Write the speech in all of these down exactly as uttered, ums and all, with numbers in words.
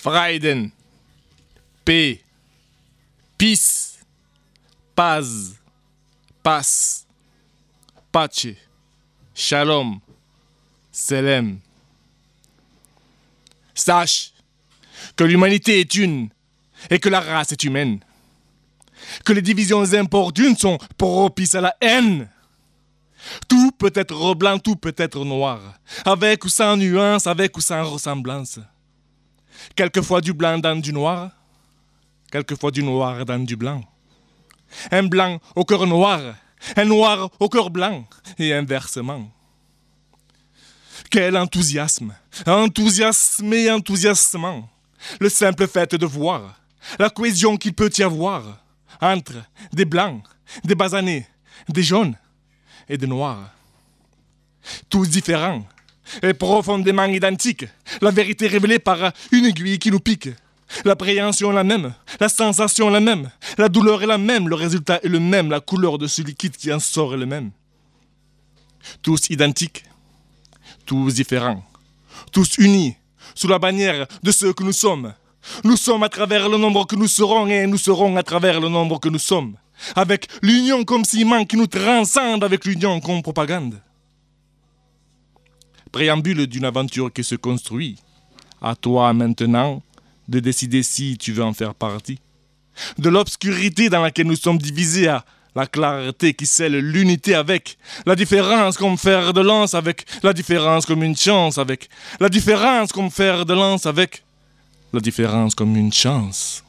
Frieden, paix, peace, paz, pace, pace, shalom, selem. Sache que l'humanité est une et que la race est humaine. Que les divisions importunes sont propices à la haine. Tout peut être blanc, tout peut être noir, avec ou sans nuance, avec ou sans ressemblance. Quelquefois du blanc dans du noir, quelquefois du noir dans du blanc. Un blanc au cœur noir, un noir au cœur blanc, et inversement. Quel enthousiasme, enthousiasme et enthousiasmement. Le simple fait de voir la cohésion qu'il peut y avoir entre des blancs, des basanés, des jaunes et des noirs. Tous différents et profondément identiques. La vérité révélée par une aiguille qui nous pique. L'appréhension est la même, la sensation est la même, la douleur est la même, le résultat est le même, la couleur de ce liquide qui en sort est le même. Tous identiques, tous différents, tous unis sous la bannière de ce que nous sommes. Nous sommes à travers le nombre que nous serons et nous serons à travers le nombre que nous sommes. Avec l'union comme ciment qui nous transcende, avec l'union comme propagande. Préambule d'une aventure qui se construit. À toi maintenant de décider si tu veux en faire partie. De l'obscurité dans laquelle nous sommes divisés à la clarté qui scelle l'unité avec. La différence comme fer de lance avec. La différence comme une chance avec. La différence comme fer de lance avec. La différence comme une chance.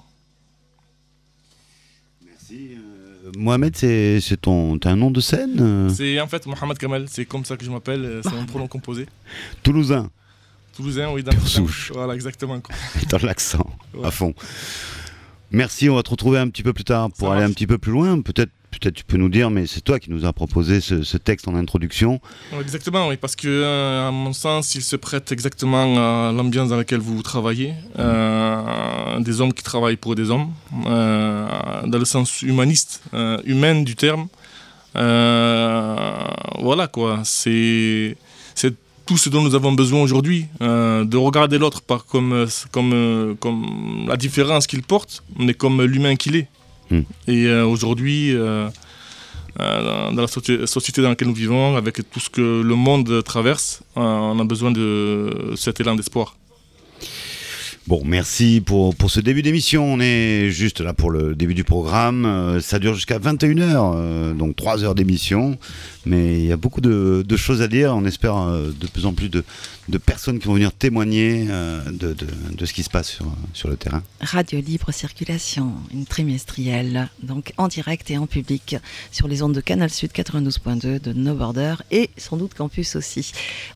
Merci. Euh, Mohamed, c'est, c'est ton, t'as un nom de scène euh... C'est en fait Mohamed Kamel, c'est comme ça que je m'appelle, c'est un pronom composé. Toulousain. Toulousain, oui, dans Pure souche. Voilà, exactement. Dans l'accent, ouais. À fond. Merci, on va te retrouver un petit peu plus tard pour ça aller marche. un petit peu plus loin. Peut-être, peut-être tu peux nous dire, mais c'est toi qui nous as proposé ce, ce texte en introduction. Exactement, oui, parce que, euh, à mon sens, il se prête exactement à l'ambiance dans laquelle vous travaillez. Euh, des hommes qui travaillent pour des hommes, euh, dans le sens humaniste, euh, humain du terme. Euh, voilà quoi, c'est, c'est tout ce dont nous avons besoin aujourd'hui, euh, de regarder l'autre pas comme, comme, comme la différence qu'il porte, mais comme l'humain qu'il est. Mmh. Et euh, aujourd'hui, euh, euh, dans la soci- société dans laquelle nous vivons, avec tout ce que le monde traverse, euh, on a besoin de cet élan d'espoir. Bon, merci pour, pour ce début d'émission. On est juste là pour le début du programme. Euh, ça dure jusqu'à vingt et une heures, euh, donc trois heures d'émission. Mais il y a beaucoup de, de choses à dire. On espère euh, de plus en plus de, de personnes qui vont venir témoigner euh, de, de, de ce qui se passe sur, sur le terrain. Radio Libre Circulation, une trimestrielle, donc en direct et en public sur les ondes de Canal Sud quatre-vingt-douze point deux, de No Border et sans doute Campus aussi.